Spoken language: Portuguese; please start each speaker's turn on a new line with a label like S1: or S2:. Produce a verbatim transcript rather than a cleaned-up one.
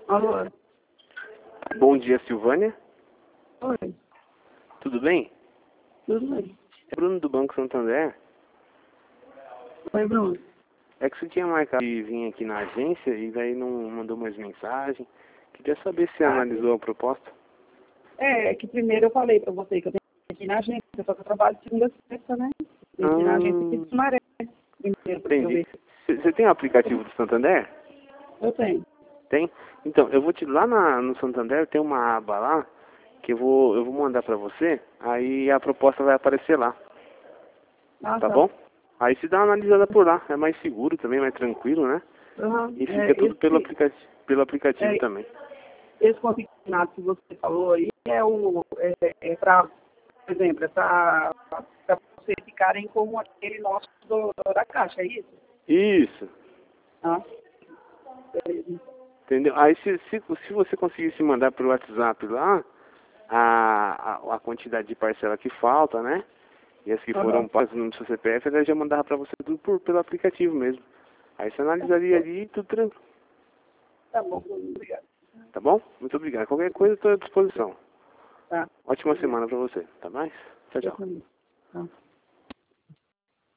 S1: Alô?
S2: Bom dia, Silvânia.
S1: Oi,
S2: Tudo bem?
S1: tudo bem?
S2: É Bruno do Banco Santander.
S1: Oi, Bruno.
S2: É que você tinha marcado de vir aqui na agência e daí não mandou mais mensagem. Queria saber se você
S1: Ah,
S2: analisou a proposta.
S1: é, é que primeiro eu falei pra você que eu tenho que ir na agência, só que eu trabalho de segunda a sexta, né? Tem que ir na agência aqui de
S2: Ah,
S1: Sumaré. Primeiro pra eu
S2: entendi.
S1: ver.
S2: Você você tem o aplicativo do Santander?
S1: Eu tenho.
S2: Tem? Então, eu vou te lá na, no Santander tem uma aba lá que eu vou eu vou mandar pra você. Aí a proposta vai aparecer lá,
S1: Ah,
S2: tá
S1: tá.
S2: bom? Aí se dá uma analisada por lá, é mais seguro também, mais tranquilo, né?
S1: Uhum.
S2: E
S1: É,
S2: fica tudo pelo
S1: esse,
S2: aplicativo, pelo aplicativo
S1: é,
S2: também.
S1: esse consignado que você falou aí é o é, é pra, por exemplo, é pra, pra vocês ficarem como aquele nosso do, da caixa, é isso?
S2: Isso.
S1: Ah, beleza.
S2: Entendeu? Aí se, se, se você conseguisse mandar pelo WhatsApp lá a, a, a quantidade de parcela que falta, né? E as que foram
S1: Uhum.
S2: pagas no seu C P F, ela já mandava pra você tudo por, pelo aplicativo mesmo. Aí você analisaria ali e tudo tranquilo.
S1: Tá bom, Bruno, obrigado.
S2: Tá bom? Muito obrigado. Qualquer coisa eu estou à disposição.
S1: Tá,
S2: Ótima semana pra você. Tá mais? Tchau,
S1: eu
S2: tchau.
S1: também. Tá.